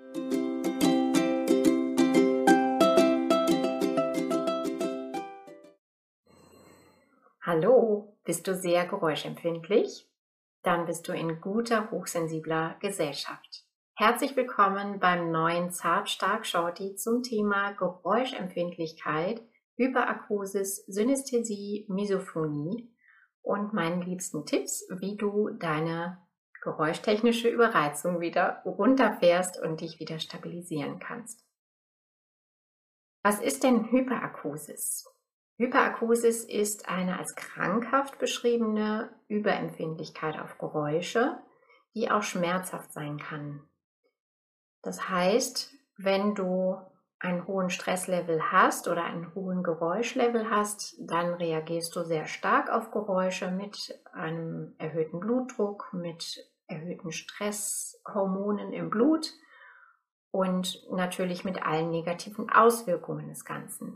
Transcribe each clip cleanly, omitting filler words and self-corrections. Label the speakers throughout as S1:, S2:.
S1: Hallo, bist du sehr geräuschempfindlich? Dann bist du in guter, hochsensibler Gesellschaft. Herzlich willkommen beim neuen Zart-Stark-Shorty zum Thema Geräuschempfindlichkeit, Hyperakusis, Synästhesie, Misophonie und meinen liebsten Tipps, wie du deine geräuschtechnische Überreizung wieder runterfährst und dich wieder stabilisieren kannst. Was ist denn Hyperakusis? Hyperakusis ist eine als krankhaft beschriebene Überempfindlichkeit auf Geräusche, die auch schmerzhaft sein kann. Das heißt, wenn du einen hohen Stresslevel hast oder einen hohen Geräuschlevel hast, dann reagierst du sehr stark auf Geräusche mit einem erhöhten Blutdruck, mit erhöhten Stresshormonen im Blut und natürlich mit allen negativen Auswirkungen des Ganzen.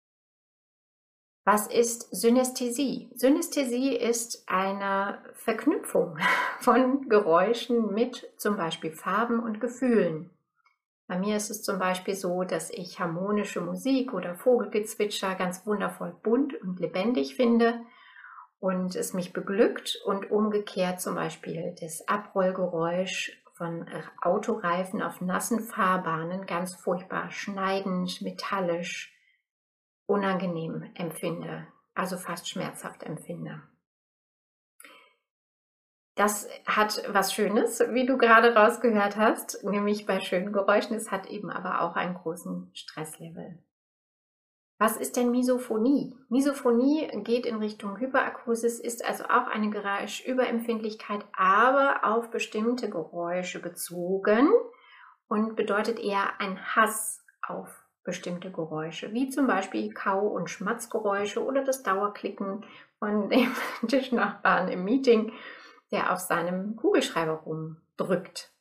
S1: Was ist Synästhesie? Synästhesie ist eine Verknüpfung von Geräuschen mit zum Beispiel Farben und Gefühlen. Bei mir ist es zum Beispiel so, dass ich harmonische Musik oder Vogelgezwitscher ganz wundervoll bunt und lebendig finde und es mich beglückt, und umgekehrt zum Beispiel das Abrollgeräusch von Autoreifen auf nassen Fahrbahnen ganz furchtbar schneidend, metallisch, unangenehm empfinde, also fast schmerzhaft empfinde. Das hat was Schönes, wie du gerade rausgehört hast, nämlich bei schönen Geräuschen. Es hat eben aber auch einen großen Stresslevel. Was ist denn Misophonie? Misophonie geht in Richtung Hyperakusis, ist also auch eine Geräuschüberempfindlichkeit, aber auf bestimmte Geräusche bezogen und bedeutet eher ein Hass auf bestimmte Geräusche, wie zum Beispiel Kau- und Schmatzgeräusche oder das Dauerklicken von dem Tischnachbarn im Meeting, der auf seinem Kugelschreiber rumdrückt.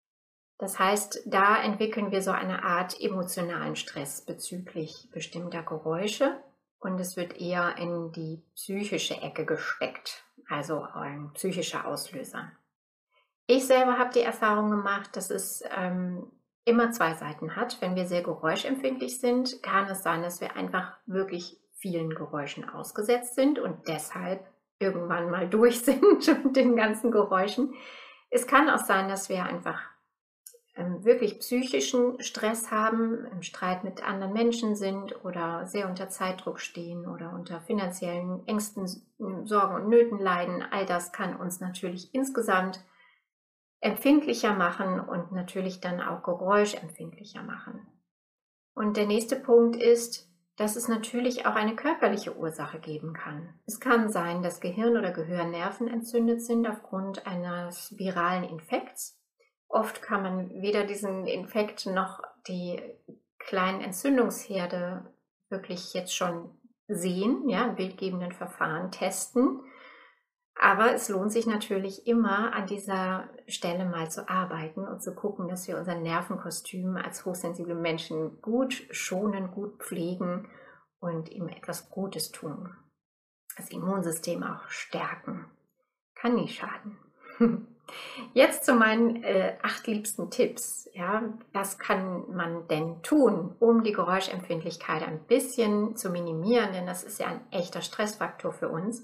S1: Das heißt, da entwickeln wir so eine Art emotionalen Stress bezüglich bestimmter Geräusche und es wird eher in die psychische Ecke gesteckt, also ein psychischer Auslöser. Ich selber habe die Erfahrung gemacht, dass es immer zwei Seiten hat. Wenn wir sehr geräuschempfindlich sind, kann es sein, dass wir einfach wirklich vielen Geräuschen ausgesetzt sind und deshalb irgendwann mal durch sind mit den ganzen Geräuschen. Es kann auch sein, dass wir einfach wirklich psychischen Stress haben, im Streit mit anderen Menschen sind oder sehr unter Zeitdruck stehen oder unter finanziellen Ängsten, Sorgen und Nöten leiden. All das kann uns natürlich insgesamt empfindlicher machen und natürlich dann auch geräuschempfindlicher machen. Und der nächste Punkt ist, dass es natürlich auch eine körperliche Ursache geben kann. Es kann sein, dass Gehirn oder Gehörnerven entzündet sind aufgrund eines viralen Infekts. Oft kann man weder diesen Infekt noch die kleinen Entzündungsherde wirklich jetzt schon sehen, ja, in bildgebenden Verfahren testen. Aber es lohnt sich natürlich immer, an dieser Stelle mal zu arbeiten und zu gucken, dass wir unser Nervenkostüm als hochsensible Menschen gut schonen, gut pflegen und ihm etwas Gutes tun. Das Immunsystem auch stärken. Kann nie schaden. Jetzt zu meinen 8 liebsten Tipps. Ja, was kann man denn tun, um die Geräuschempfindlichkeit ein bisschen zu minimieren? Denn das ist ja ein echter Stressfaktor für uns.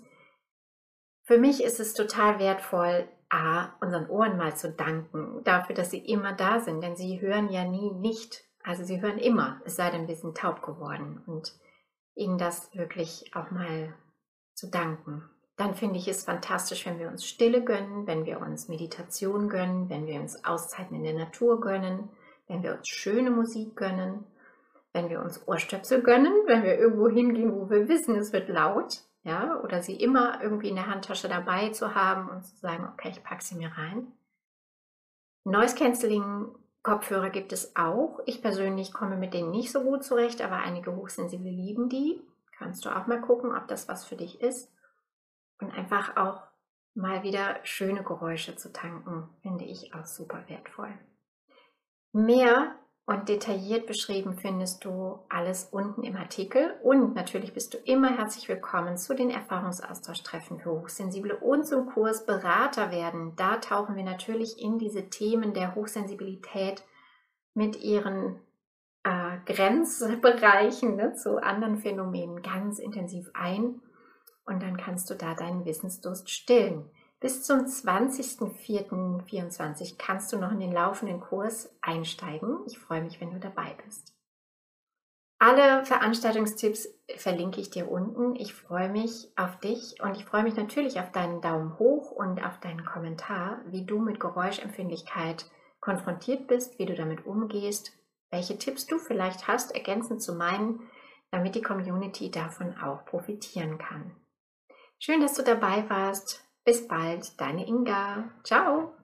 S1: Für mich ist es total wertvoll, unseren Ohren mal zu danken dafür, dass sie immer da sind, denn sie hören ja nie nicht. Also sie hören immer, es sei denn, wir sind taub geworden, und ihnen das wirklich auch mal zu danken. Dann finde ich es fantastisch, wenn wir uns Stille gönnen, wenn wir uns Meditation gönnen, wenn wir uns Auszeiten in der Natur gönnen, wenn wir uns schöne Musik gönnen, wenn wir uns Ohrstöpsel gönnen, wenn wir irgendwo hingehen, wo wir wissen, es wird laut. Ja, oder sie immer irgendwie in der Handtasche dabei zu haben und zu sagen, okay, ich packe sie mir rein. Noise Cancelling Kopfhörer gibt es auch. Ich persönlich komme mit denen nicht so gut zurecht, aber einige Hochsensible lieben die. Kannst du auch mal gucken, ob das was für dich ist. Und einfach auch mal wieder schöne Geräusche zu tanken, finde ich auch super wertvoll. Mehr und detailliert beschrieben findest du alles unten im Artikel, und natürlich bist du immer herzlich willkommen zu den Erfahrungsaustausch-Treffen für Hochsensible und zum Kurs Berater werden. Da tauchen wir natürlich in diese Themen der Hochsensibilität mit ihren Grenzbereichen, ne, zu anderen Phänomenen ganz intensiv ein und dann kannst du da deinen Wissensdurst stillen. Bis zum 20.04.24 kannst du noch in den laufenden Kurs einsteigen. Ich freue mich, wenn du dabei bist. Alle Veranstaltungstipps verlinke ich dir unten. Ich freue mich auf dich und ich freue mich natürlich auf deinen Daumen hoch und auf deinen Kommentar, wie du mit Geräuschempfindlichkeit konfrontiert bist, wie du damit umgehst, welche Tipps du vielleicht hast, ergänzend zu meinen, damit die Community davon auch profitieren kann. Schön, dass du dabei warst. Bis bald, deine Inga. Ciao.